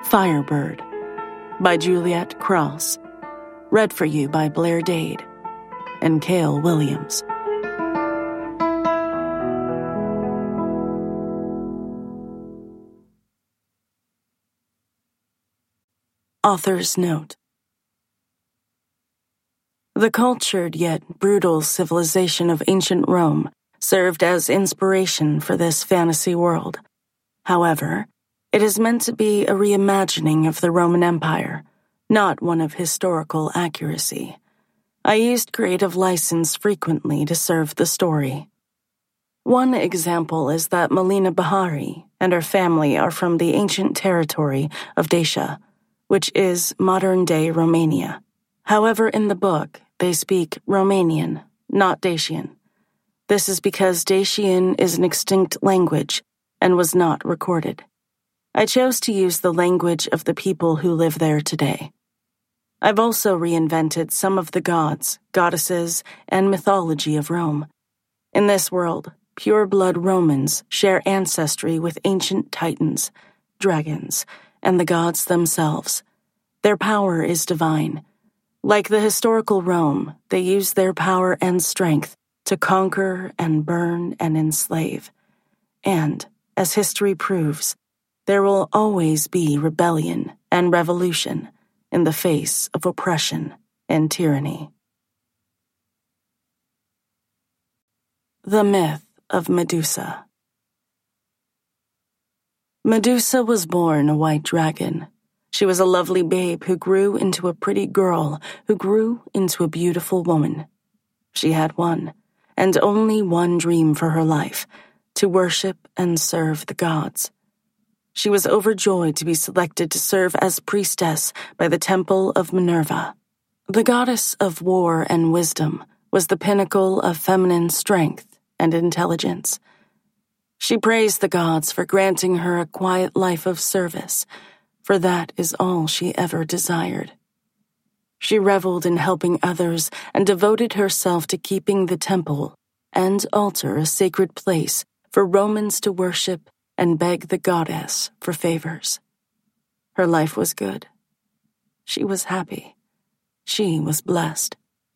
Firebird by Juliet Cross. Read for you by Blair Dade and Cale Williams. Author's note. The cultured yet brutal civilization of ancient Rome served as inspiration for this fantasy world. However, it is meant to be a reimagining of the Roman Empire, not one of historical accuracy. I used creative license frequently to serve the story. One example is that Melina Bahari and her family are from the ancient territory of Dacia, which is modern-day Romania. However, in the book, they speak Romanian, not Dacian. This is because Dacian is an extinct language and was not recorded. I chose to use the language of the people who live there today. I've also reinvented some of the gods, goddesses, and mythology of Rome. In this world, pure-blood Romans share ancestry with ancient titans, dragons, and the gods themselves. Their power is divine. Like the historical Rome, they use their power and strength to conquer and burn and enslave. And, as history proves, there will always be rebellion and revolution in the face of oppression and tyranny. The Myth of Medusa. Medusa was born a white dragon. She was a lovely babe who grew into a pretty girl who grew into a beautiful woman. She had one, and only one dream for her life, to worship and serve the gods. She was overjoyed to be selected to serve as priestess by the Temple of Minerva. The goddess of war and wisdom was the pinnacle of feminine strength and intelligence. She praised the gods for granting her a quiet life of service, for that is all she ever desired. She reveled in helping others and devoted herself to keeping the temple and altar a sacred place for Romans to worship and beg the goddess for favors. Her life was good. She was happy. She was blessed.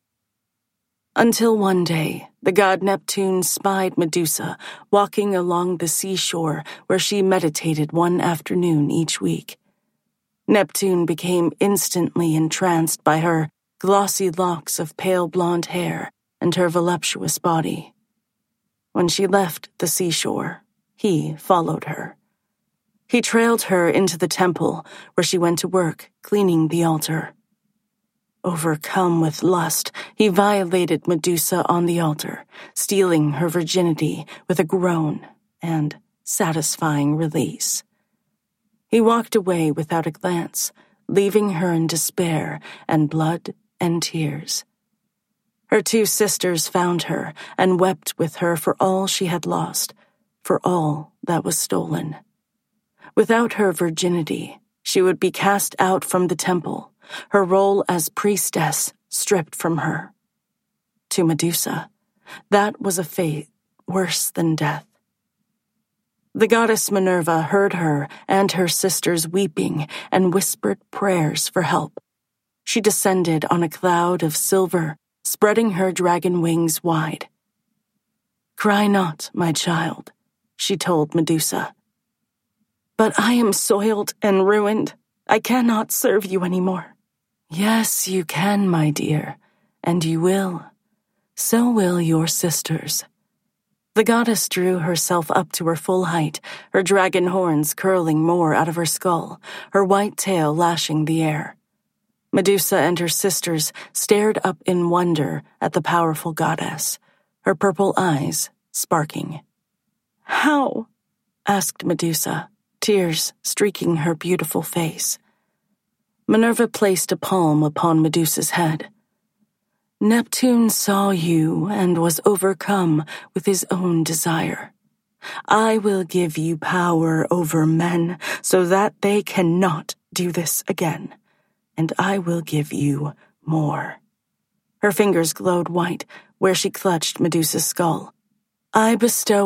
Until one day, the god Neptune spied Medusa walking along the seashore where she meditated one afternoon each week. Neptune became instantly entranced by her glossy locks of pale blonde hair and her voluptuous body. When she left the seashore, he followed her. He trailed her into the temple, where she went to work, cleaning the altar. Overcome with lust, he violated Medusa on the altar, stealing her virginity with a groan and satisfying release. He walked away without a glance, leaving her in despair and blood and tears. Her two sisters found her and wept with her for all she had lost, for all that was stolen. Without her virginity, she would be cast out from the temple, her role as priestess stripped from her. To Medusa, that was a fate worse than death. The goddess Minerva heard her and her sisters weeping and whispered prayers for help. She descended on a cloud of silver, spreading her dragon wings wide. "Cry not, my child," she told Medusa. "But I am soiled and ruined. I cannot serve you anymore." "Yes, you can, my dear, and you will. So will your sisters." The goddess drew herself up to her full height, her dragon horns curling more out of her skull, her white tail lashing the air. Medusa and her sisters stared up in wonder at the powerful goddess, her purple eyes sparking. "How?" asked Medusa, tears streaking her beautiful face. Minerva placed a palm upon Medusa's head. "Neptune saw you and was overcome with his own desire. I will give you power over men so that they cannot do this again, and I will give you more." Her fingers glowed white where she clutched Medusa's skull. "I bestow